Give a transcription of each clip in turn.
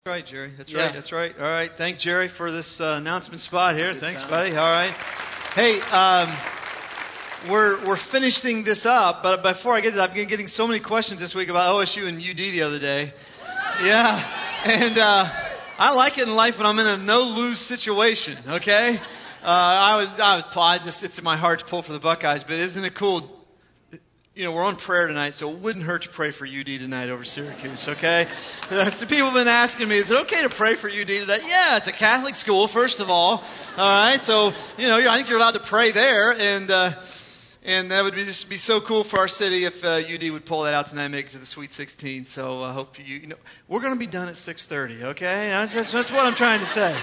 Right, Jerry. That's Yeah. right. That's right. All right. Thank Jerry for this announcement spot here. Good Thanks, time. buddy. All right. Hey, we're finishing this up, but before I get to that, I've been getting so many questions this week about OSU and UD the other day. Yeah, and I like it in life when I'm in a no-lose situation. Okay. It's in my heart to pull for the Buckeyes, but isn't it cool? You know, we're on prayer tonight, so it wouldn't hurt to pray for UD tonight over Syracuse, okay? So people have been asking me, is it okay to pray for UD tonight? Yeah, it's a Catholic school, first of all right? So, I think you're allowed to pray there, and that would just be so cool for our city if UD would pull that out tonight and make it to the Sweet 16. So I hope we're going to be done at 6:30, okay? That's what I'm trying to say.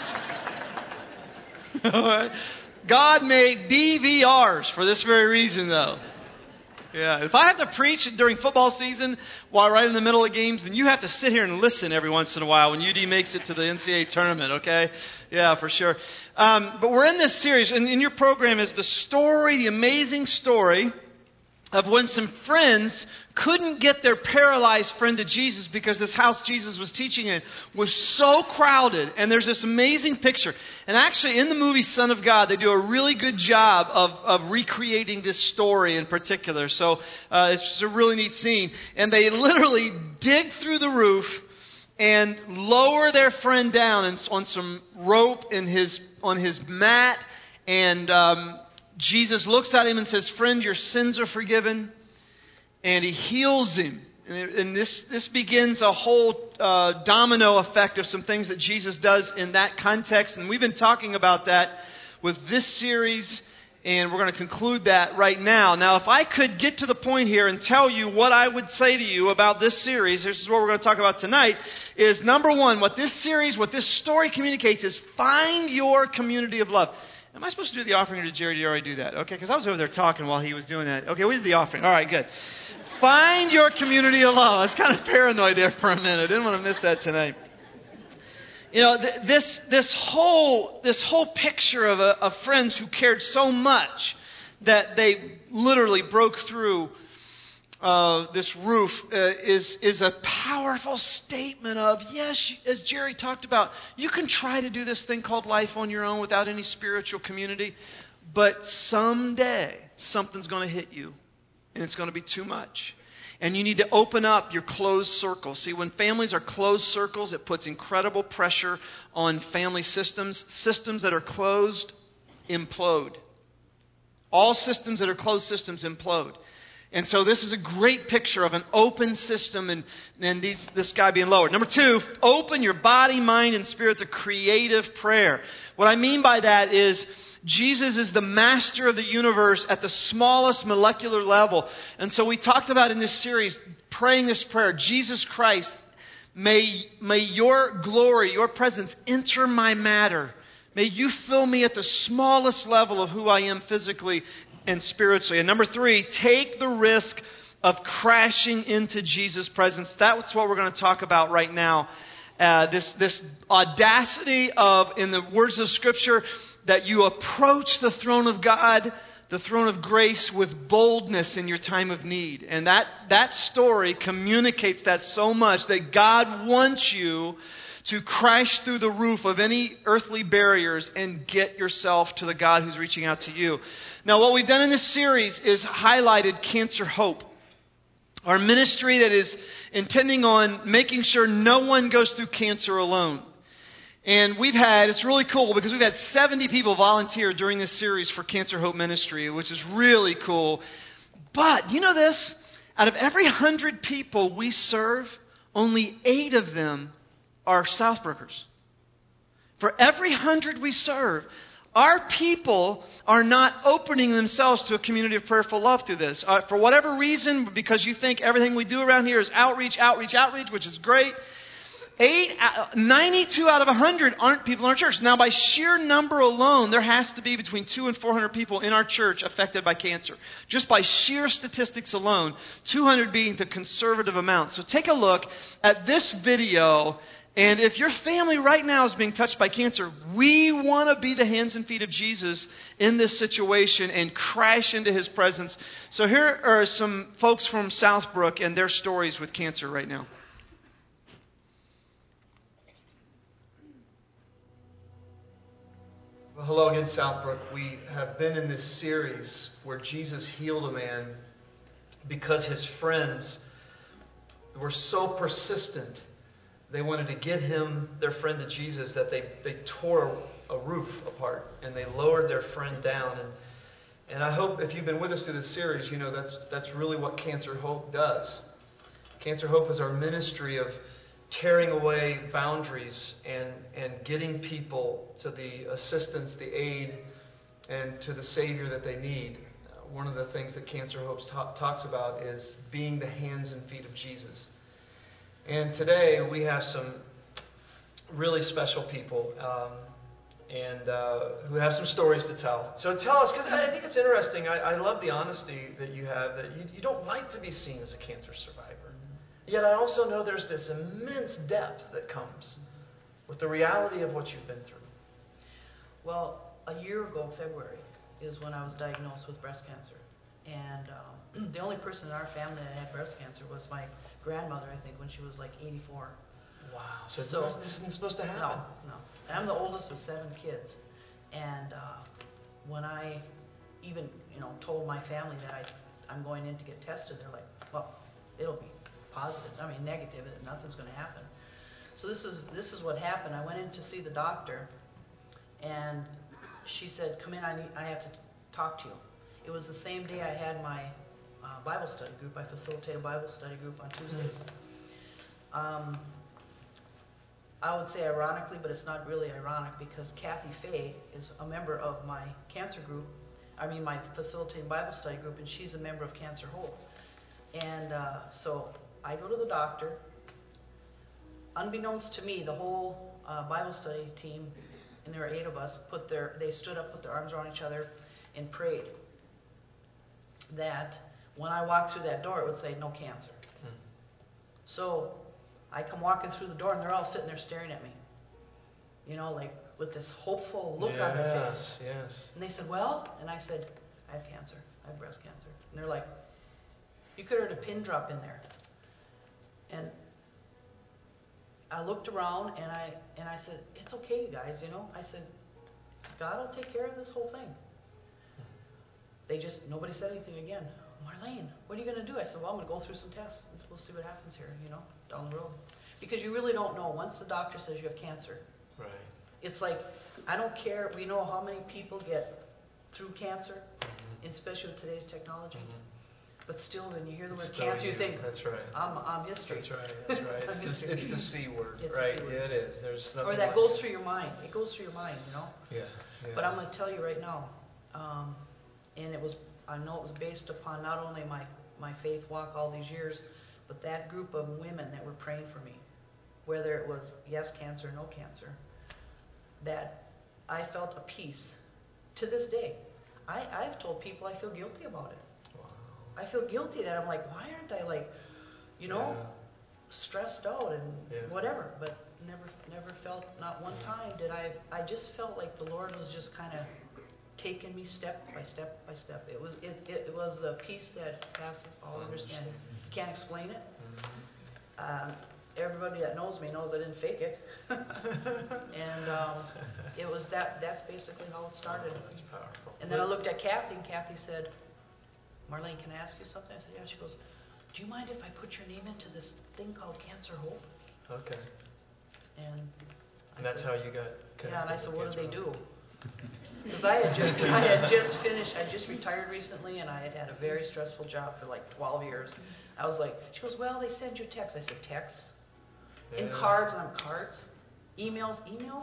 All right? God made DVRs for this very reason, though. Yeah, if I have to preach during football season while right in the middle of games, then you have to sit here and listen every once in a while when UD makes it to the NCAA tournament, okay? Yeah, for sure. But we're in this series, and in your program is the amazing story of when some friends couldn't get their paralyzed friend to Jesus because this house Jesus was teaching in was so crowded. And there's this amazing picture. And actually in the movie Son of God, they do a really good job of recreating this story in particular. So it's just a really neat scene. And they literally dig through the roof and lower their friend down on some rope on his mat. And Jesus looks at him and says, "Friend, your sins are forgiven." And he heals him. And this begins a whole domino effect of some things that Jesus does in that context. And we've been talking about that with this series. And we're going to conclude that right now. Now, if I could get to the point here and tell you what I would say to you about this series, this is what we're going to talk about tonight, is number one, what this story communicates is find your community of love. Am I supposed to do the offering or did Jerry already do that? Okay, because I was over there talking while he was doing that. Okay, we did the offering. All right, good. Find your community of love. I was kind of paranoid there for a minute. I didn't want to miss that tonight. This whole picture of friends who cared so much that they literally broke through this roof is a powerful statement of, yes, as Jerry talked about, you can try to do this thing called life on your own without any spiritual community, but someday something's going to hit you and it's going to be too much. And you need to open up your closed circles. See, when families are closed circles, it puts incredible pressure on family systems. Systems that are closed implode. All systems that are closed systems implode. And so this is a great picture of an open system and this guy being lowered. Number two, open your body, mind, and spirit to creative prayer. What I mean by that is Jesus is the master of the universe at the smallest molecular level. And so we talked about in this series, praying this prayer, Jesus Christ, may your glory, your presence enter my matter. May you fill me at the smallest level of who I am physically and spiritually. And number three, take the risk of crashing into Jesus' presence. That's what we're going to talk about right now. This audacity of, in the words of Scripture, that you approach the throne of God, the throne of grace, with boldness in your time of need. And that story communicates that so much that God wants you to crash through the roof of any earthly barriers and get yourself to the God who's reaching out to you. Now, what we've done in this series is highlighted Cancer Hope, our ministry that is intending on making sure no one goes through cancer alone. And it's really cool because we've had 70 people volunteer during this series for Cancer Hope Ministry, which is really cool. But you know this? Out of every 100 people we serve, only 8 of them are Southbrookers. For every 100 we serve, our people are not opening themselves to a community of prayerful love through this. For whatever reason, because you think everything we do around here is outreach, which is great. 92 out of 100 aren't people in our church. Now, by sheer number alone, there has to be between 200 and 400 people in our church affected by cancer. Just by sheer statistics alone, 200 being the conservative amount. So take a look at this video. And if your family right now is being touched by cancer, we want to be the hands and feet of Jesus in this situation and crash into His presence. So here are some folks from Southbrook and their stories with cancer right now. Well, hello again, Southbrook. We have been in this series where Jesus healed a man because his friends were so persistent. They wanted to get their friend to Jesus, that they tore a roof apart and they lowered their friend down. And I hope if you've been with us through this series, you know that's really what Cancer Hope does. Cancer Hope is our ministry of tearing away boundaries and getting people to the assistance, the aid, and to the Savior that they need. One of the things that Cancer Hope talks about is being the hands and feet of Jesus. And today we have some really special people who have some stories to tell. So tell us, because I think it's interesting. I love the honesty that you have, that you don't like to be seen as a cancer survivor. Yet I also know there's this immense depth that comes with the reality of what you've been through. Well, a year ago, February, is when I was diagnosed with breast cancer. And the only person in our family that had breast cancer was my grandmother, I think, when she was like 84. Wow. So this isn't supposed to happen. No. And I'm the oldest of 7 kids. And when I even, told my family that I'm going in to get tested, they're like, well, it'll be positive. I mean, negative. Nothing's going to happen. So this is what happened. I went in to see the doctor, and she said, "Come in. I have to talk to you." It was the same day I had my Bible study group. I facilitate a Bible study group on Tuesdays. I would say ironically, but it's not really ironic, because Kathy Fay is a member of my cancer group. My facilitating Bible study group, and she's a member of Cancer Hope. And so I go to the doctor. Unbeknownst to me, the whole Bible study team, and there were 8 of us, they stood up, put their arms around each other, and prayed that when I walked through that door, it would say no cancer. So I come walking through the door, and they're all sitting there staring at me, like with this hopeful look on their face. Yes. And they said, "Well," and I said, "I have cancer. I have breast cancer." And they're like, "You could have heard a pin drop in there." And I looked around, and I said, "It's okay, you guys, I said, "God will take care of this whole thing." Nobody said anything again. "Marlene, what are you going to do?" I said, "Well, I'm going to go through some tests. We'll see what happens here, down the road." Because you really don't know. Once the doctor says you have cancer, right? It's like, I don't care. We know how many people get through cancer, especially with today's technology. But still, when you hear the word cancer, you think, "That's right. I'm history." That's right. It's the C word, it's right? The C word. Yeah, it is. There's nothing. Or that goes through your mind. It goes through your mind, Yeah. But I'm going to tell you right now, and I know it was based upon not only my faith walk all these years, but that group of women that were praying for me, whether it was yes cancer, no cancer, that I felt a peace to this day. I've told people I feel guilty about it. Wow. I feel guilty that I'm like, why aren't I stressed out and whatever, but never felt, not one time did I just felt like the Lord was just kind of taking me step by step by step. It was the peace that passes all understanding. You can't explain it. Everybody that knows me knows I didn't fake it. And it was that's basically how it started. Oh, that's powerful. And then I looked at Kathy, and Kathy said, "Marlene, can I ask you something?" I said, "Yeah." She goes, "Do you mind if I put your name into this thing called Cancer Hope?" Okay. And that's how you got connected. Yeah, and I said, "What do they Hope? do?" Because I had just finished. I just retired recently, and I had a very stressful job for like 12 years. I was like, she goes, "Well, they send you text." I said, "Text? And cards?" And I'm cards? Emails?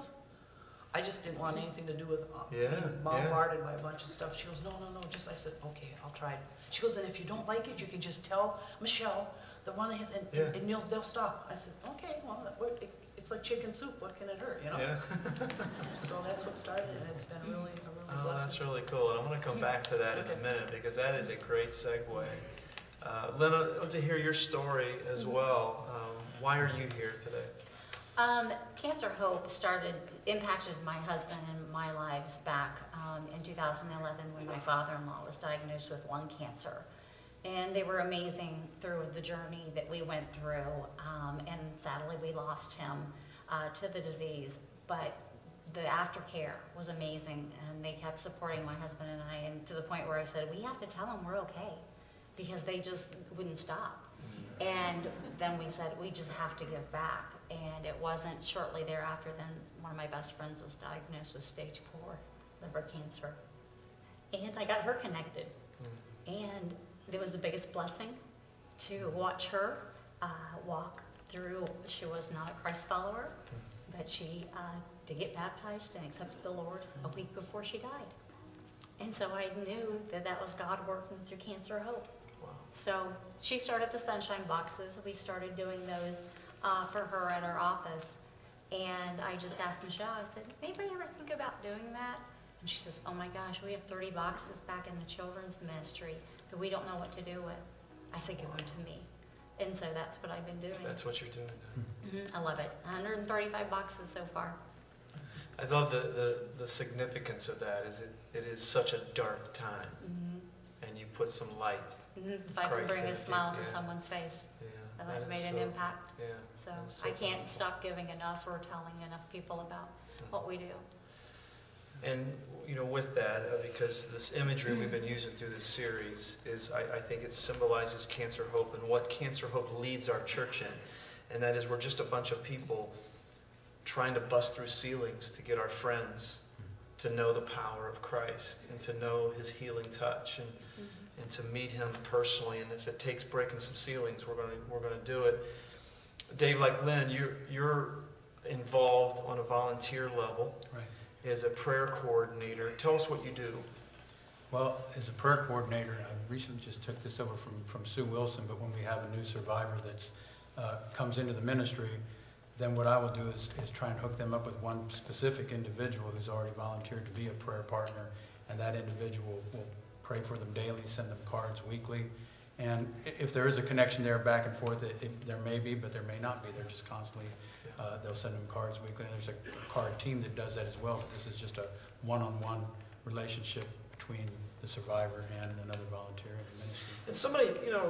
I just didn't want anything to do with being bombarded by a bunch of stuff. She goes, no. I said, "Okay, I'll try it." She goes, "And if you don't like it, you can just tell Michelle, the one that has, and they'll stop." I said, "Okay, well, it's like chicken soup. What can it hurt, Yeah. So that's what started, and it's been a really blessing. That's really cool. And I'm going to come back to that in a minute, because that is a great segue. Lynn, I want to hear your story as well. Why are you here today? Cancer Hope impacted my husband and my lives back in 2011 when my father-in-law was diagnosed with lung cancer. And they were amazing through the journey that we went through. And sadly, we lost him to the disease. But the aftercare was amazing, and they kept supporting my husband and I, and to the point where I said, we have to tell them we're okay, because they just wouldn't stop. And then we said, we just have to give back. And it wasn't shortly thereafter then one of my best friends was diagnosed with stage 4 liver cancer. And I got her connected. And it was the biggest blessing to watch her walk through. She was not a Christ follower, but she did get baptized and accepted the Lord a week before she died. And so I knew that that was God working through Cancer Hope. Wow. So she started the Sunshine Boxes. We started doing those for her at our office. And I just asked Michelle, I said, anybody ever think about doing that? And she says, oh my gosh, we have 30 boxes back in the children's ministry that we don't know what to do with. I said, give them to me. And so that's what I've been doing. That's what you're doing now. I love it. 135 boxes so far. I love the significance of that. Is it is such a dark time, and you put some light. If I can bring a smile to someone's face, Yeah, I've made an impact. Yeah, So so I can't powerful. stop giving enough or telling enough people about what we do. And with that, because this imagery we've been using through this series is, I think it symbolizes Cancer Hope and what Cancer Hope leads our church in, and that is we're just a bunch of people trying to bust through ceilings to get our friends to know the power of Christ and to know His healing touch and to meet Him personally. And if it takes breaking some ceilings, we're going to do it. Dave, like Lynn, you're involved on a volunteer level. Right. As a prayer coordinator. Tell us what you do. Well, as a prayer coordinator, I recently just took this over from Sue Wilson, but when we have a new survivor that comes into the ministry, then what I will do is try and hook them up with one specific individual who's already volunteered to be a prayer partner, and that individual will pray for them daily, send them cards weekly. And if there is a connection there back and forth, there may be, but there may not be. They're just constantly, they'll send them cards weekly. And there's a card team that does that as well. But this is just a one-on-one relationship between the survivor and another volunteer in the ministry. And somebody,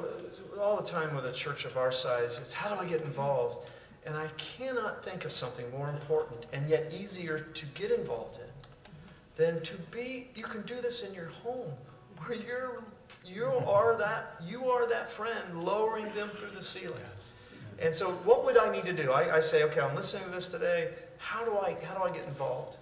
all the time with a church of our size is, how do I get involved? And I cannot think of something more important and yet easier to get involved in than to be, you can do this in your home where you are that friend lowering them through the ceiling. And so what would I need to do? I say, okay, I'm listening to this today. How do I get involved?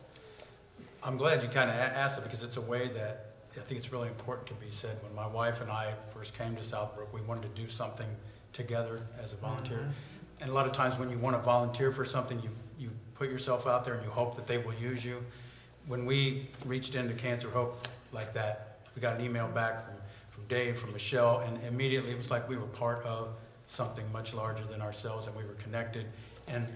I'm glad you kind of asked it, because it's a way that I think it's really important to be said. When my wife and I first came to Southbrook, we wanted to do something together as a volunteer. And a lot of times when you want to volunteer for something, you put yourself out there and you hope that they will use you. When we reached into Cancer Hope like that, we got an email back from Dave, from Michelle, and immediately it was like we were part of something much larger than ourselves, and we were connected. And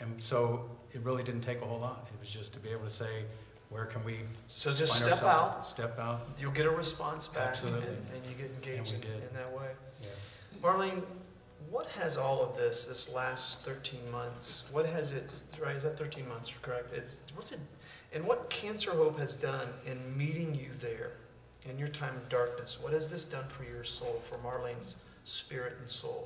so it really didn't take a whole lot. It was just to be able to say, where can we So just find step Step out. You'll get a response back. Absolutely. And you get engaged And we did. in that way. Yes. Marlene, what has all of this last 13 months, what has it, right, is that 13 months, correct? And what Cancer Hope has done in meeting you there in your time of darkness, what has this done for your soul, for Marlene's spirit and soul?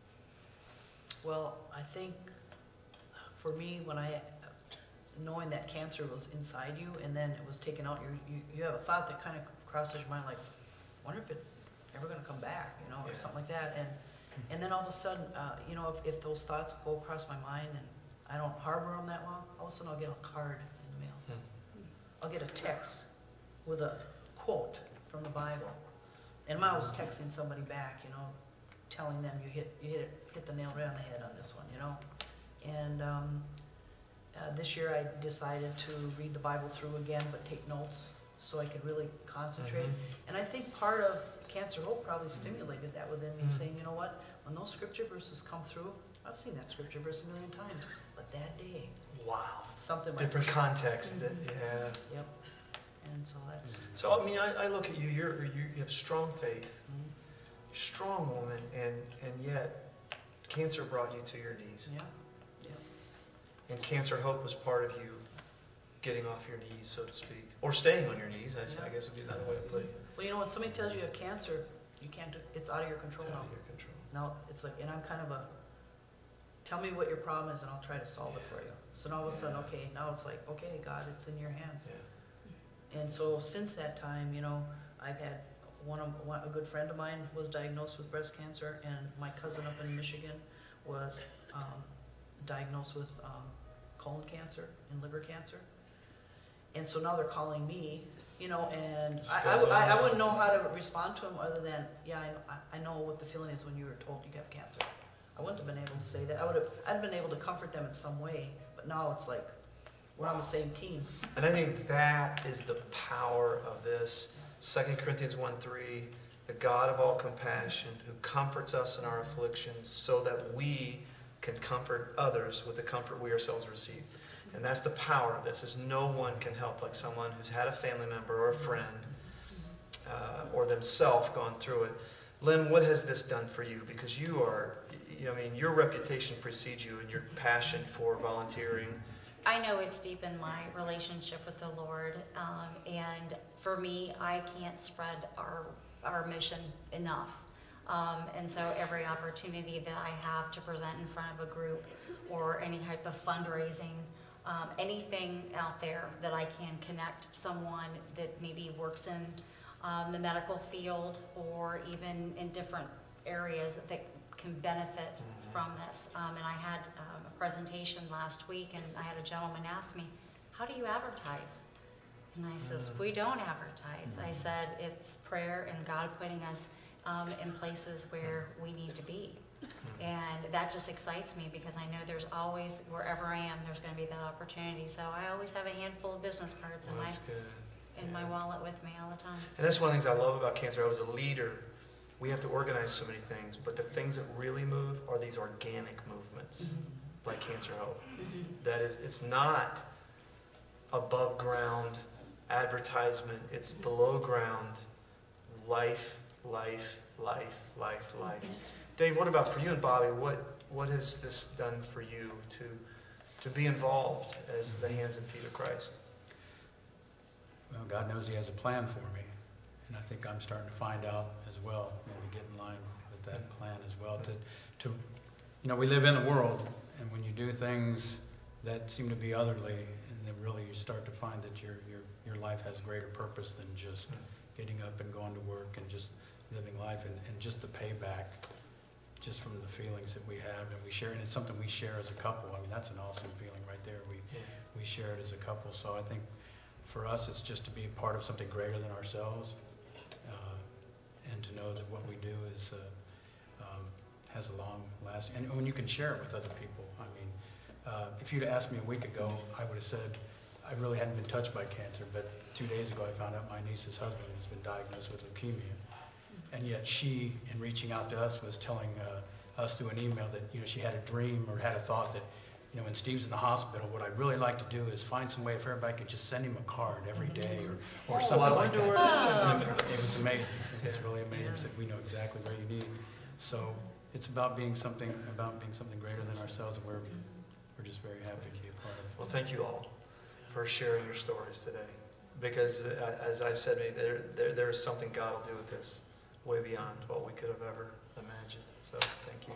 Well, I think for me, knowing that cancer was inside you and then it was taken out, you have a thought that kind of crosses your mind, like, wonder if it's ever going to come back, or something like that. And then all of a sudden, if those thoughts go across my mind and I don't harbor them that long, all of a sudden I'll get a card in the mail. I'll get a text with a quote from the Bible. And I was texting somebody back, telling them you hit the nail right on the head on this one, And this year I decided to read the Bible through again, but take notes so I could really concentrate. And I think part of Cancer Hope probably stimulated that within me, saying, you know what, when those scripture verses come through, I've seen that scripture verse a million times, but that day, wow, something different context. Yep. And so that's. So I look at you. You have strong faith, strong woman, and yet cancer brought you to your knees. Yeah. And Cancer Hope was part of you getting off your knees, so to speak, or staying on your knees. I guess would be another way to put it. Well, when somebody tells you have cancer, you can't do. It's out of your control It's now. out of your control. Now it's like, and I'm kind of tell me what your problem is and I'll try to solve it for you. So now all of a sudden, okay, now it's like, okay, God, it's in your hands. Yeah. And so since that time, I've had a good friend of mine was diagnosed with breast cancer, and my cousin up in Michigan was diagnosed with colon cancer and liver cancer. And so now they're calling me, and I wouldn't know how to respond to them other than, I know what the feeling is when you were told you have cancer. I wouldn't have been able to say that. I'd been able to comfort them in some way, but now it's like we're on the same team. And I think that is the power of this. 2 Corinthians 1:3, the God of all compassion, who comforts us in our afflictions so that we can comfort others with the comfort we ourselves receive. And that's the power of this, is no one can help like someone who's had a family member or a friend or themselves gone through it. Lynn, what has this done for you? Because you are, your reputation precedes you and your passion for volunteering. I know it's deepened my relationship with the Lord, and for me, I can't spread our mission enough. And so every opportunity that I have to present in front of a group or any type of fundraising, anything out there that I can connect someone that maybe works in the medical field or even in different areas that can benefit from this. And I had a presentation last week, and I had a gentleman ask me, how do you advertise? And I says, we don't advertise. I said, it's prayer and God putting us in places where we need to be. And that just excites me because I know there's always, wherever I am, there's going to be that opportunity. So I always have a handful of business cards in my wallet with me all the time. And that's one of the things I love about Cancer Hope. As a leader, we have to organize so many things, but the things that really move are these organic movements, like Cancer Hope. That is, it's not above ground advertisement, it's below ground life. Dave, what about for you and Bobby? What has this done for you to be involved as the hands and feet of Christ? Well, God knows He has a plan for me, and I think I'm starting to find out as well. Maybe get in line with that plan as well. We live in the world, and when you do things that seem to be otherly, and then really you start to find that your life has greater purpose than just getting up and going to work and just living life, and just the payback, just from the feelings that we have and we share, and it's something we share as a couple. I mean, that's an awesome feeling right there. We share it as a couple. So I think for us, it's just to be a part of something greater than ourselves, and to know that what we do is has a long last. And when you can share it with other people, I mean, if you'd asked me a week ago, I would have said I really hadn't been touched by cancer. But 2 days ago, I found out my niece's husband has been diagnosed with leukemia. And yet she, in reaching out to us, was telling us through an email that she had a dream or had a thought that when Steve's in the hospital, what I'd really like to do is find some way if everybody could just send him a card every day or something like that. It was amazing. It was really amazing. We said, we know exactly where you need. So it's about being something greater than ourselves, and we're just very happy to be a part of it. Well, thank you all for sharing your stories today, because as I've said, there is something God will do with this way beyond what we could have ever imagined. So thank you.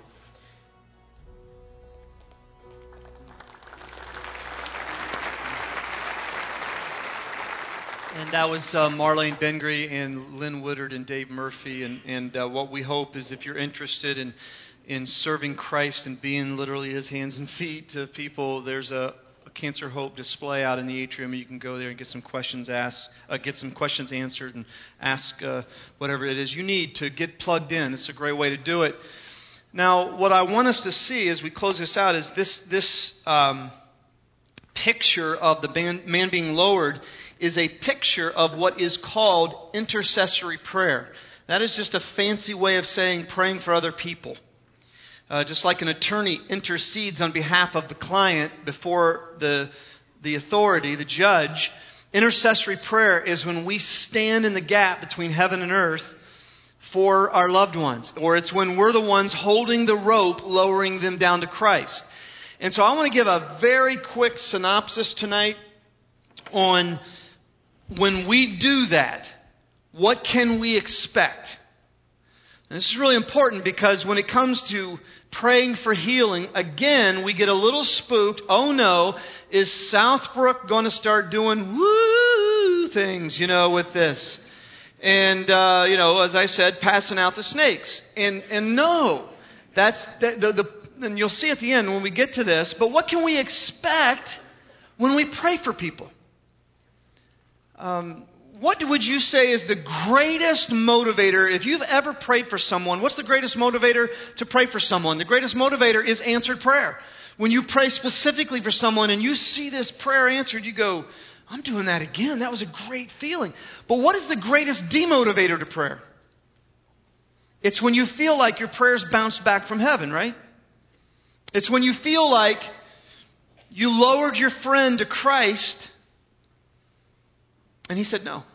And that was Marlene Bengry and Lynn Woodard and Dave Murphy. And what we hope is, if you're interested in serving Christ and being literally His hands and feet to people, there's a Cancer Hope display out in the atrium. You can go there and get some questions answered, and ask whatever it is you need to get plugged in. It's a great way to do it. Now, what I want us to see as we close this out is this picture of the man being lowered is a picture of what is called intercessory prayer. That is just a fancy way of saying praying for other people. Just like an attorney intercedes on behalf of the client before the authority, the judge, intercessory prayer is when we stand in the gap between heaven and earth for our loved ones. Or it's when we're the ones holding the rope, lowering them down to Christ. And so I want to give a very quick synopsis tonight on when we do that, what can we expect? And this is really important because when it comes to praying for healing, again, we get a little spooked. Oh no, is Southbrook going to start doing woo things, with this? And, as I said, passing out the snakes. And no, that's, and you'll see at the end when we get to this, but what can we expect when we pray for people? What would you say is the greatest motivator? If you've ever prayed for someone, what's the greatest motivator to pray for someone? The greatest motivator is answered prayer. When you pray specifically for someone and you see this prayer answered, you go, I'm doing that again. That was a great feeling. But what is the greatest demotivator to prayer? It's when you feel like your prayers bounced back from heaven, right? It's when you feel like you lowered your friend to Christ and he said no.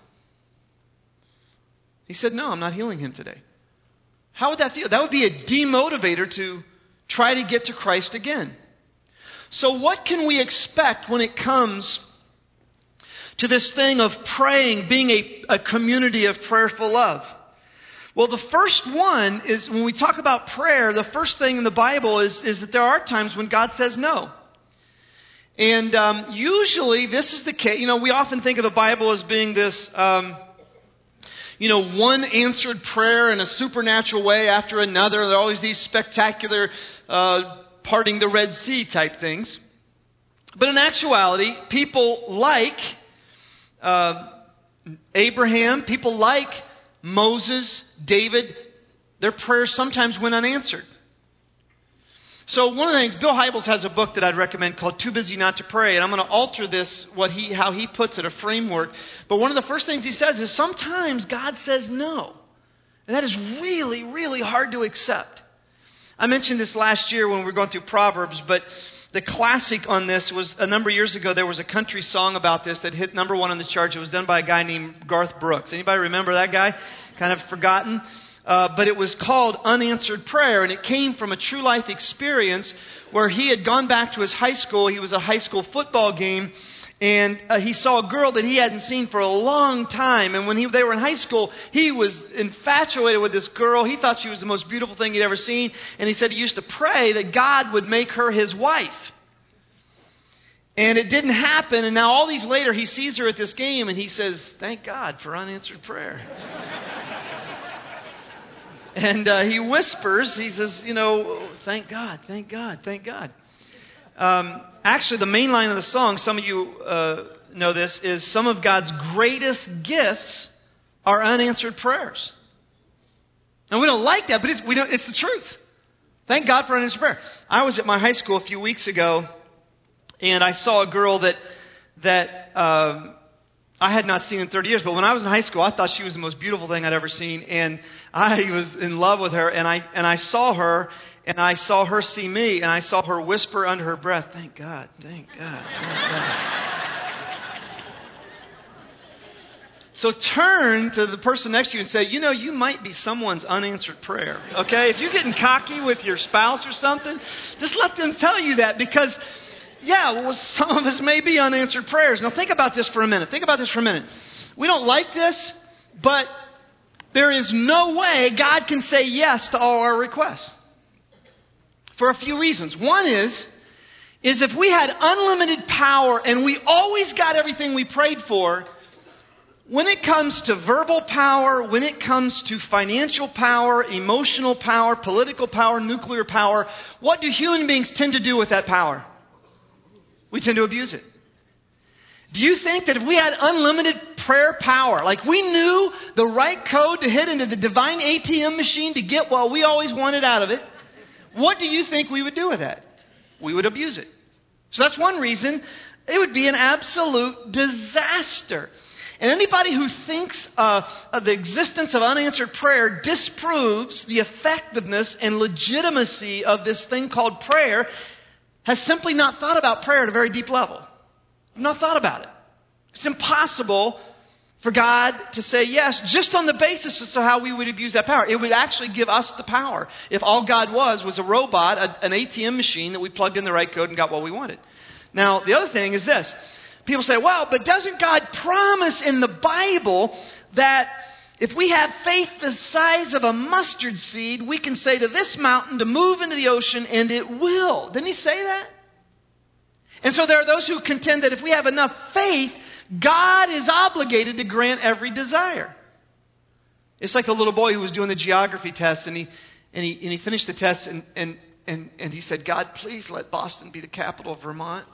He said, no, I'm not healing him today. How would that feel? That would be a demotivator to try to get to Christ again. So what can we expect when it comes to this thing of praying, being a community of prayerful love? Well, the first one is, when we talk about prayer, the first thing in the Bible is that there are times when God says no. And usually this is the case. We often think of the Bible as being this, one answered prayer in a supernatural way after another. There are always these spectacular parting the Red Sea type things. But in actuality, people like Abraham, people like Moses, David, their prayers sometimes went unanswered. So one of the things, Bill Hybels has a book that I'd recommend called Too Busy Not to Pray, and I'm going to alter this, how he puts it, a framework. But one of the first things he says is sometimes God says no. And that is really, really hard to accept. I mentioned this last year when we were going through Proverbs, but the classic on this was a number of years ago. There was a country song about this that hit number 1 on the charts. It was done by a guy named Garth Brooks. Anybody remember that guy? Kind of forgotten. But it was called Unanswered Prayer, and it came from a true life experience where he had gone back to his high school. He was at a high school football game, and he saw a girl that he hadn't seen for a long time. And when they were in high school, he was infatuated with this girl. He thought she was the most beautiful thing he'd ever seen. And he said he used to pray that God would make her his wife. And it didn't happen. And now all these later, he sees her at this game, and he says, thank God for unanswered prayer. And he whispers, he says, thank God, thank God, thank God. Actually, the main line of the song, some of you know this, is some of God's greatest gifts are unanswered prayers. And we don't like that, but it's the truth. Thank God for unanswered prayer. I was at my high school a few weeks ago, and I saw a girl that I had not seen in 30 years, but when I was in high school, I thought she was the most beautiful thing I'd ever seen, and I was in love with her, and I saw her, and I saw her see me, and I saw her whisper under her breath, thank God, thank God, thank God. So turn to the person next to you and say, you might be someone's unanswered prayer, okay? If you're getting cocky with your spouse or something, just let them tell you that, because some of us may be unanswered prayers. Now think about this for a minute. We don't like this, but there is no way God can say yes to all our requests. For a few reasons. One is if we had unlimited power and we always got everything we prayed for, when it comes to verbal power, when it comes to financial power, emotional power, political power, nuclear power, what do human beings tend to do with that power? We tend to abuse it. Do you think that if we had unlimited prayer power, like we knew the right code to hit into the divine ATM machine to get what we always wanted out of it, what do you think we would do with that? We would abuse it. So that's one reason. It would be an absolute disaster. And anybody who thinks of the existence of unanswered prayer disproves the effectiveness and legitimacy of this thing called prayer, has simply not thought about prayer at a very deep level. Not thought about it. It's impossible for God to say yes just on the basis as to how we would abuse that power. It would actually give us the power if all God was a robot, an ATM machine that we plugged in the right code and got what we wanted. Now, the other thing is this. People say, well, but doesn't God promise in the Bible that if we have faith the size of a mustard seed, we can say to this mountain to move into the ocean, and it will. Didn't he say that? And so there are those who contend that if we have enough faith, God is obligated to grant every desire. It's like the little boy who was doing the geography test, and he finished the test, and he said, God, please let Boston be the capital of Vermont.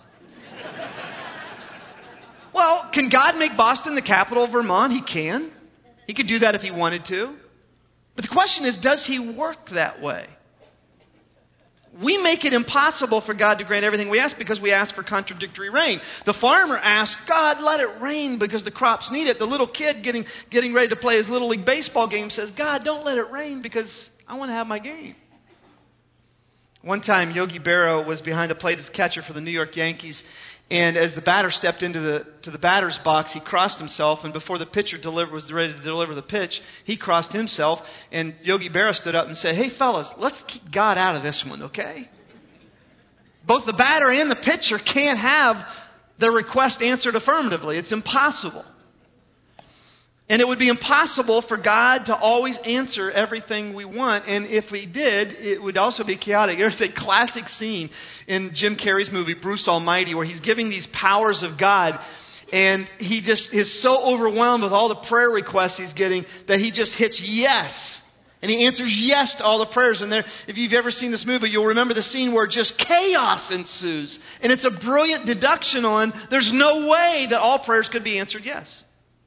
Well, can God make Boston the capital of Vermont? He can. He could do that if he wanted to. But the question is, does he work that way? We make it impossible for God to grant everything we ask because we ask for contradictory rain. The farmer asks, God, let it rain because the crops need it. The little kid getting ready to play his Little League baseball game says, God, don't let it rain because I want to have my game. One time, Yogi Berra was behind the plate as catcher for the New York Yankees. And as the batter stepped into the batter's box, he crossed himself. And before the pitcher was ready to deliver the pitch, he crossed himself. And Yogi Berra stood up and said, hey, fellas, let's keep God out of this one, okay? Both the batter and the pitcher can't have their request answered affirmatively. It's impossible. And it would be impossible for God to always answer everything we want. And if we did, it would also be chaotic. There's a classic scene in Jim Carrey's movie, Bruce Almighty, where he's giving these powers of God. And he just is so overwhelmed with all the prayer requests he's getting that he just hits yes. And he answers yes to all the prayers. And there, if you've ever seen this movie, you'll remember the scene where just chaos ensues. And it's a brilliant deduction on there's no way that all prayers could be answered yes.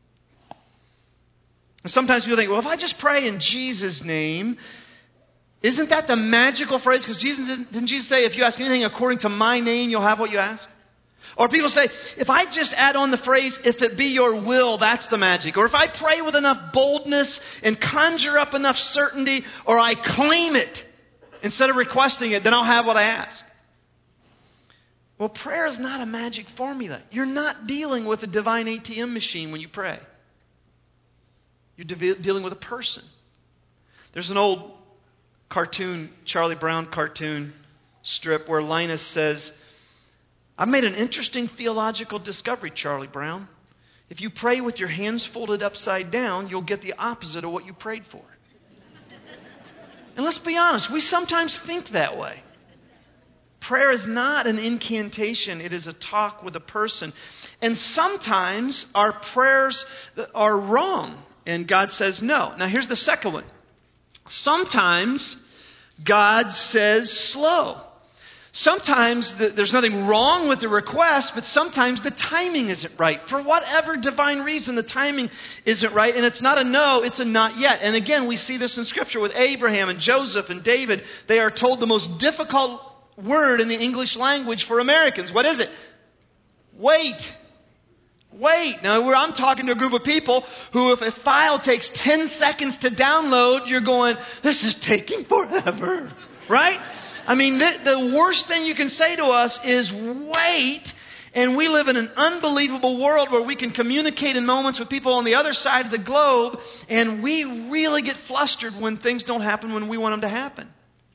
And sometimes people think, well, if I just pray in Jesus' name, isn't that the magical phrase? Because didn't Jesus say, if you ask anything according to my name, you'll have what you ask? Or people say, if I just add on the phrase, if it be your will, that's the magic. Or if I pray with enough boldness and conjure up enough certainty, or I claim it instead of requesting it, then I'll have what I ask. Well, prayer is not a magic formula. You're not dealing with a divine ATM machine when you pray. You're dealing with a person. There's an old cartoon, Charlie Brown cartoon strip where Linus says, I've made an interesting theological discovery, Charlie Brown. If you pray with your hands folded upside down, you'll get the opposite of what you prayed for. And let's be honest, we sometimes think that way. Prayer is not an incantation. It is a talk with a person. And sometimes our prayers are wrong. And God says no. Now here's the second one. Sometimes God says slow. Sometimes there's nothing wrong with the request, but sometimes the timing isn't right. For whatever divine reason, the timing isn't right. And it's not a no, it's a not yet. And again, we see this in Scripture with Abraham and Joseph and David. They are told the most difficult word in the English language for Americans. What is it? Wait. Wait. Now, I'm talking to a group of people who, if a file takes 10 seconds to download, you're going, this is taking forever. Right? I mean, the worst thing you can say to us is wait. And we live in an unbelievable world where we can communicate in moments with people on the other side of the globe, and we really get flustered when things don't happen when we want them to happen.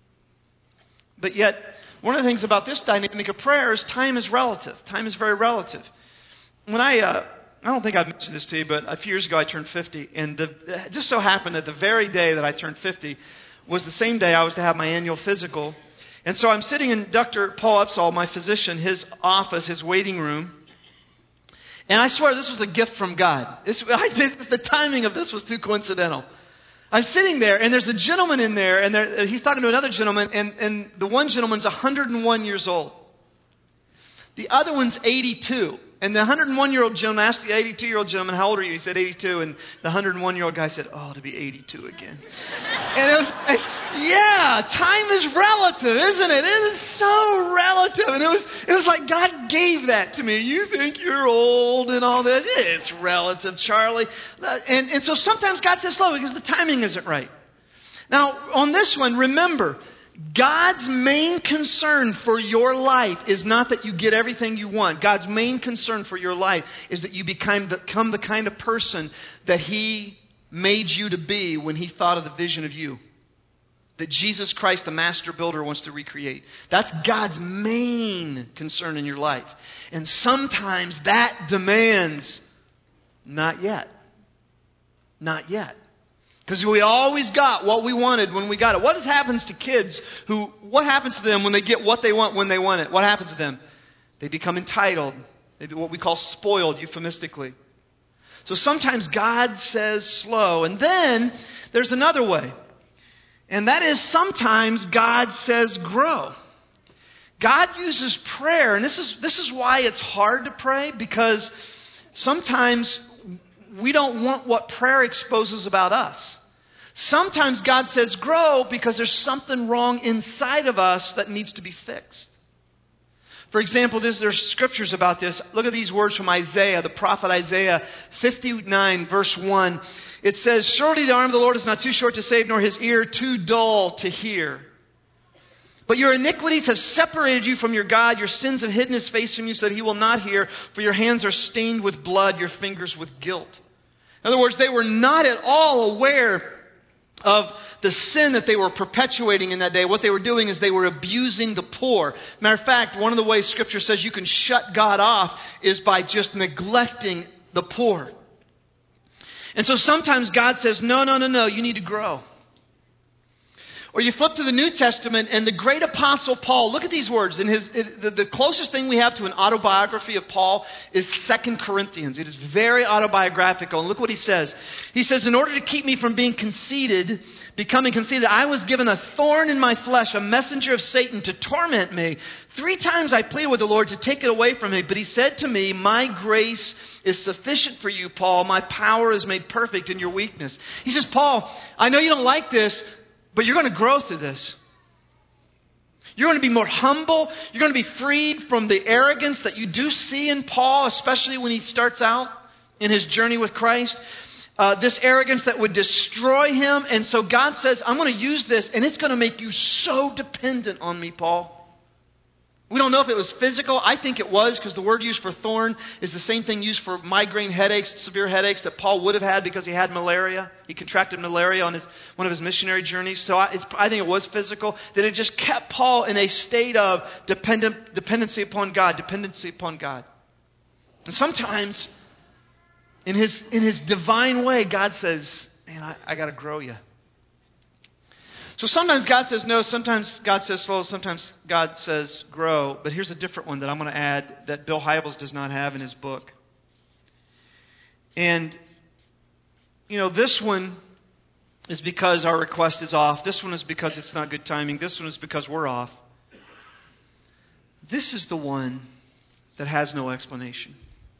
But yet, one of the things about this dynamic of prayer is time is relative. Time is very relative. When I don't think I've mentioned this to you, but a few years ago I turned 50. And it just so happened that the very day that I turned 50 was the same day I was to have my annual physical. And so I'm sitting in Dr. Paul Upsall, my physician, his office, his waiting room. And I swear this was a gift from God. The timing of this was too coincidental. I'm sitting there, and there's a gentleman in there, and he's talking to another gentleman, and the one gentleman's 101 years old. The other one's 82. And the 101-year-old gentleman asked the 82-year-old gentleman, how old are you? He said 82. And the 101-year-old guy said, oh, to be 82 again. And it was like, yeah, time is relative, isn't it? It is so relative. And it was like God gave that to me. You think you're old and all this. It's relative, Charlie. And so sometimes God says slow because the timing isn't right. Now, on this one, remember, God's main concern for your life is not that you get everything you want. God's main concern for your life is that you become the kind of person that He made you to be when He thought of the vision of you. That Jesus Christ, the master builder, wants to recreate. That's God's main concern in your life. And sometimes that demands, not yet. Not yet. Because we always got what we wanted when we got it. What happens to kids what happens to them when they get what they want when they want it? What happens to them? They become entitled. They be what we call spoiled, euphemistically. So sometimes God says slow. And then there's another way. And that is sometimes God says grow. God uses prayer. And this is why it's hard to pray. Because sometimes we don't want what prayer exposes about us. Sometimes God says grow because there's something wrong inside of us that needs to be fixed. For example, there's scriptures about this. Look at these words from Isaiah, the prophet Isaiah 59 verse 1. It says, surely the arm of the Lord is not too short to save, nor his ear too dull to hear. But your iniquities have separated you from your God. Your sins have hidden his face from you so that he will not hear. For your hands are stained with blood, your fingers with guilt. In other words, they were not at all aware of the sin that they were perpetuating in that day. What they were doing is they were abusing the poor. Matter of fact, one of the ways Scripture says you can shut God off is by just neglecting the poor. And so sometimes God says, no, you need to grow. Or you flip to the New Testament and the great apostle Paul, look at these words. The closest thing we have to an autobiography of Paul is 2 Corinthians. It is very autobiographical. And look what he says. He says, in order to keep me from becoming conceited, I was given a thorn in my flesh, a messenger of Satan to torment me. 3 times I pleaded with the Lord to take it away from me. But he said to me, my grace is sufficient for you, Paul. My power is made perfect in your weakness. He says, Paul, I know you don't like this, but you're going to grow through this. You're going to be more humble. You're going to be freed from the arrogance that you do see in Paul, especially when he starts out in his journey with Christ. This arrogance that would destroy him. And so God says, I'm going to use this, and it's going to make you so dependent on me, Paul. We don't know if it was physical. I think it was, because the word used for thorn is the same thing used for migraine headaches, severe headaches that Paul would have had because he had malaria. He contracted malaria on one of his missionary journeys. So I think it was physical. That it just kept Paul in a state of dependency upon God. And sometimes, in his divine way, God says, man, I got to grow you. So sometimes God says no, sometimes God says slow, sometimes God says grow. But here's a different one that I'm going to add that Bill Hybels does not have in his book. And, this one is because our request is off. This one is because it's not good timing. This one is because we're off. This is the one that has no explanation.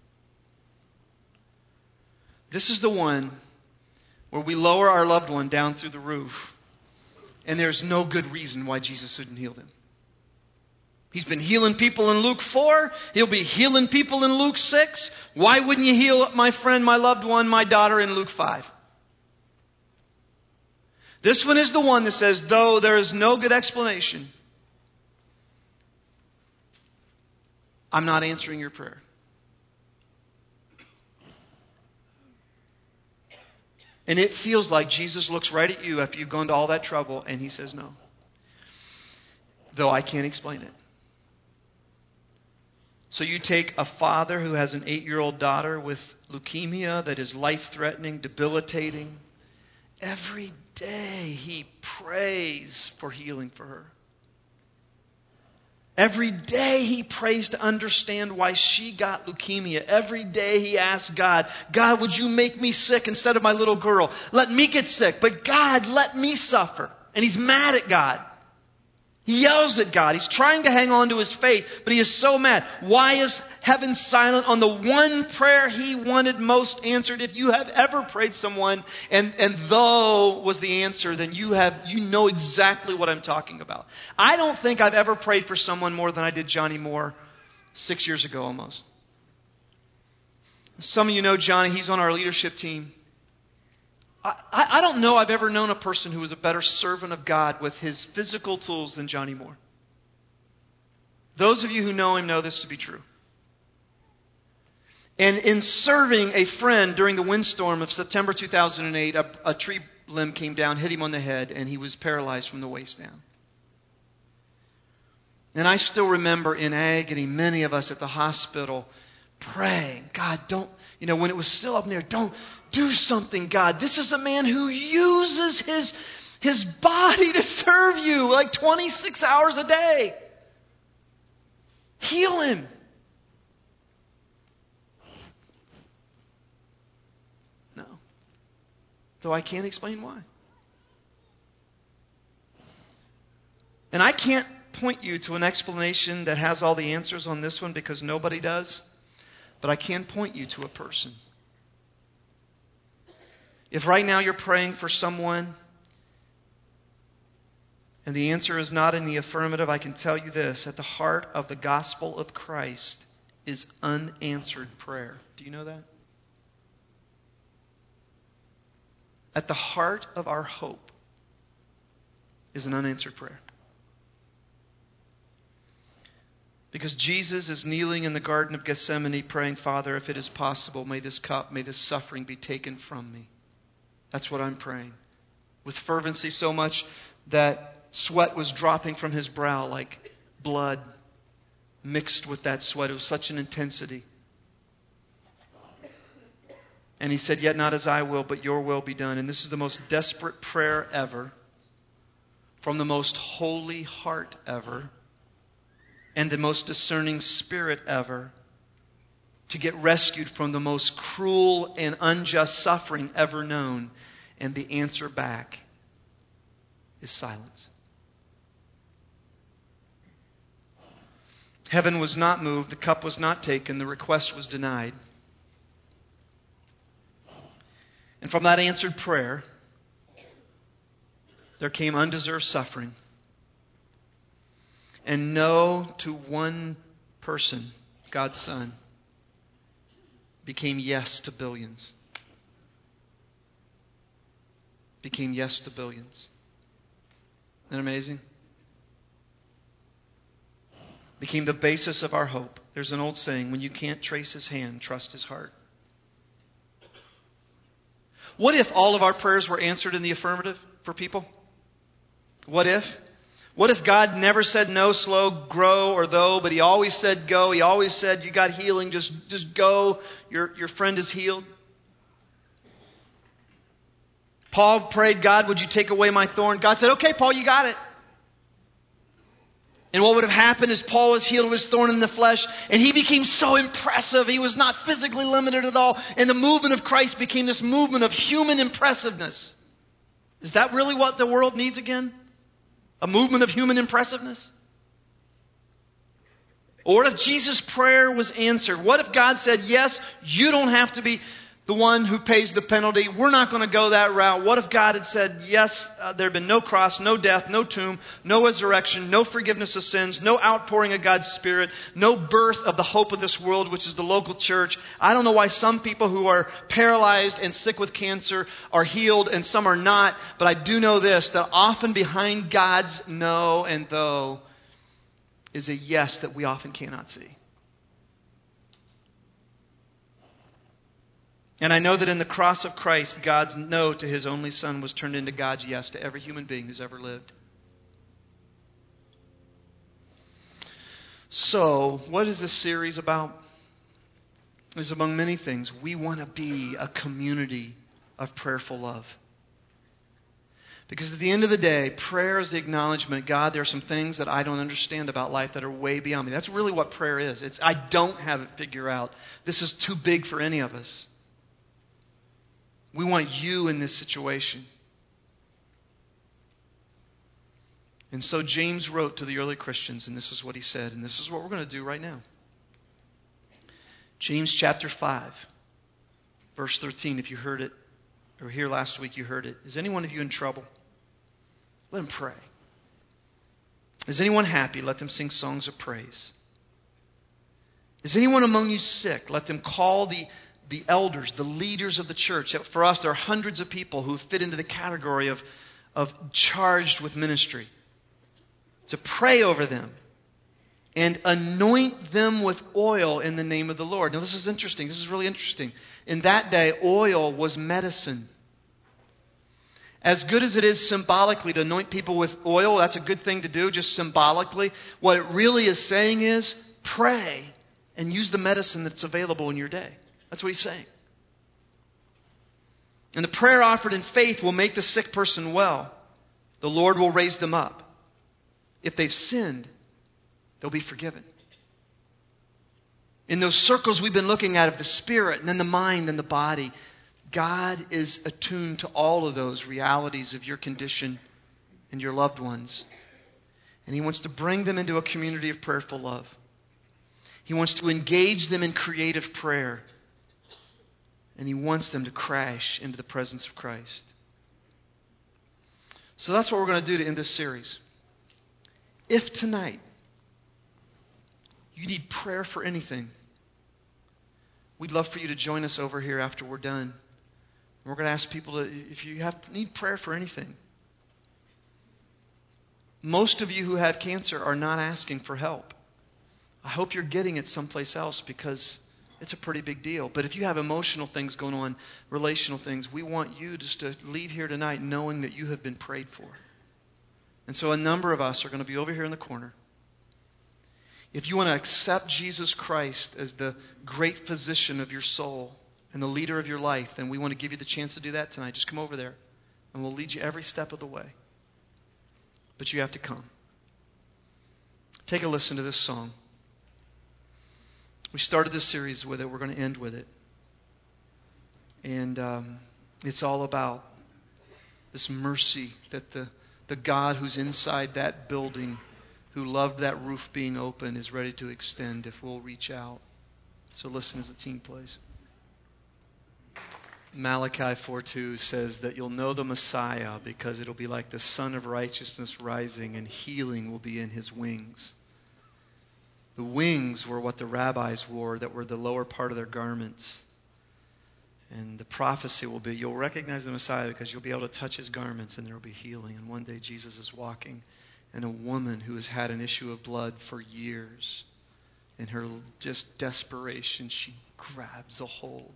This is the one where we lower our loved one down through the roof. And there's no good reason why Jesus shouldn't heal him. He's been healing people in Luke 4. He'll be healing people in Luke 6. Why wouldn't you heal my friend, my loved one, my daughter in Luke 5? This one is the one that says, though there is no good explanation, I'm not answering your prayer. And it feels like Jesus looks right at you after you've gone to all that trouble and he says no. Though I can't explain it. So you take a father who has an 8-year-old daughter with leukemia that is life-threatening, debilitating. Every day he prays for healing for her. Every day he prays to understand why she got leukemia. Every day he asks God, God, would you make me sick instead of my little girl? Let me get sick, but God, let me suffer. And he's mad at God. He yells at God. He's trying to hang on to his faith, but he is so mad. Why is heaven silent on the one prayer he wanted most answered? If you have ever prayed someone and though was the answer, then you know exactly what I'm talking about. I don't think I've ever prayed for someone more than I did Johnny Moore 6 years ago almost. Some of you know Johnny. He's on our leadership team. I don't know I've ever known a person who was a better servant of God with his physical tools than Johnny Moore. Those of you who know him know this to be true. And in serving a friend during the windstorm of September 2008, a tree limb came down, hit him on the head, and he was paralyzed from the waist down. And I still remember in agony, many of us at the hospital praying, God, don't, when it was still up in there, don't do something, God. This is a man who uses his body to serve you like 26 hours a day. Heal him. No. Though I can't explain why. And I can't point you to an explanation that has all the answers on this one because nobody does. But I can point you to a person. If right now you're praying for someone and the answer is not in the affirmative, I can tell you this. At the heart of the gospel of Christ is unanswered prayer. Do you know that? At the heart of our hope is an unanswered prayer. Because Jesus is kneeling in the Garden of Gethsemane praying, Father, if it is possible, may this cup, may this suffering be taken from me. That's what I'm praying. With fervency so much that sweat was dropping from his brow like blood mixed with that sweat. It was such an intensity. And he said, yet not as I will, but your will be done. And this is the most desperate prayer ever, from the most holy heart ever, and the most discerning spirit ever, to get rescued from the most cruel and unjust suffering ever known. And the answer back is silence. Heaven was not moved, the cup was not taken, the request was denied. And from that answered prayer, there came undeserved suffering. And no to one person, God's Son, became yes to billions. Became yes to billions. Isn't that amazing? Became the basis of our hope. There's an old saying, when you can't trace his hand, trust his heart. What if all of our prayers were answered in the affirmative for people? What if? What if God never said no, slow, grow, or though, but he always said go. He always said you got healing, just go. Your friend is healed. Paul prayed, God, would you take away my thorn? God said, okay, Paul, you got it. And what would have happened is Paul was healed of his thorn in the flesh, and he became so impressive. He was not physically limited at all. And the movement of Christ became this movement of human impressiveness. Is that really what the world needs again? A movement of human impressiveness? Or what if Jesus' prayer was answered? What if God said, yes, you don't have to be the one who pays the penalty. We're not going to go that route. What if God had said, yes, there had been no cross, no death, no tomb, no resurrection, no forgiveness of sins, no outpouring of God's Spirit, no birth of the hope of this world, which is the local church. I don't know why some people who are paralyzed and sick with cancer are healed and some are not, but I do know this, that often behind God's no and though is a yes that we often cannot see. And I know that in the cross of Christ, God's no to his only Son was turned into God's yes to every human being who's ever lived. So, what is this series about? It's among many things. We want to be a community of prayerful love. Because at the end of the day, prayer is the acknowledgement, God, there are some things that I don't understand about life that are way beyond me. That's really what prayer is. It's I don't have it figured out. This is too big for any of us. We want you in this situation. And so James wrote to the early Christians, and this is what he said, and this is what we're going to do right now. James chapter 5, verse 13, if you heard it, or here last week you heard it. Is any one of you in trouble? Let him pray. Is anyone happy? Let them sing songs of praise. Is anyone among you sick? Let them call the elders, the leaders of the church. For us, there are hundreds of people who fit into the category of charged with ministry. To pray over them and anoint them with oil in the name of the Lord. Now this is interesting. This is really interesting. In that day, oil was medicine. As good as it is symbolically to anoint people with oil, that's a good thing to do, just symbolically. What it really is saying is, pray and use the medicine that's available in your day. That's what he's saying. And the prayer offered in faith will make the sick person well. The Lord will raise them up. If they've sinned, they'll be forgiven. In those circles we've been looking at of the spirit and then the mind and the body, God is attuned to all of those realities of your condition and your loved ones. And He wants to bring them into a community of prayerful love. He wants to engage them in creative prayer. And He wants them to crash into the presence of Christ. So that's what we're going to do to end this series. If tonight you need prayer for anything, we'd love for you to join us over here after we're done. We're going to ask people to, if you need prayer for anything. Most of you who have cancer are not asking for help. I hope you're getting it someplace else because it's a pretty big deal. But if you have emotional things going on, relational things, we want you just to leave here tonight knowing that you have been prayed for. And so a number of us are going to be over here in the corner. If you want to accept Jesus Christ as the great physician of your soul and the leader of your life, then we want to give you the chance to do that tonight. Just come over there and we'll lead you every step of the way. But you have to come. Take a listen to this song. We started this series with it. We're going to end with it. And it's all about this mercy that the God who's inside that building, who loved that roof being open, is ready to extend if we'll reach out. So listen as the team plays. Malachi 4:2 says that you'll know the Messiah because it'll be like the sun of righteousness rising and healing will be in His wings. The wings were what the rabbis wore that were the lower part of their garments. And the prophecy will be, you'll recognize the Messiah because you'll be able to touch His garments and there will be healing. And one day Jesus is walking and a woman who has had an issue of blood for years, in her just desperation, she grabs a hold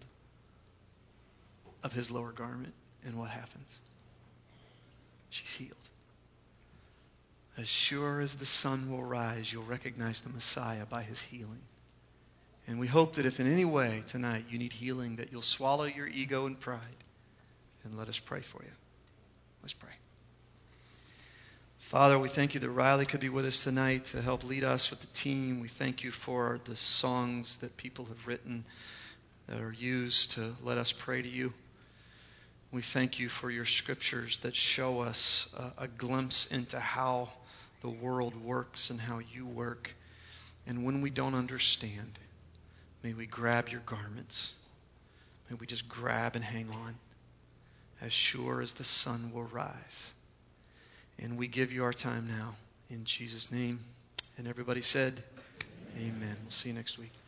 of His lower garment. And what happens? She's healed. As sure as the sun will rise, you'll recognize the Messiah by His healing. And we hope that if in any way tonight you need healing, that you'll swallow your ego and pride and let us pray for you. Let's pray. Father, we thank You that Riley could be with us tonight to help lead us with the team. We thank You for the songs that people have written that are used to let us pray to You. We thank You for Your scriptures that show us a glimpse into how the world works and how You work. And when we don't understand, may we grab Your garments. May we just grab and hang on, as sure as the sun will rise. And we give You our time now in Jesus' name. And everybody said, Amen. We'll see you next week.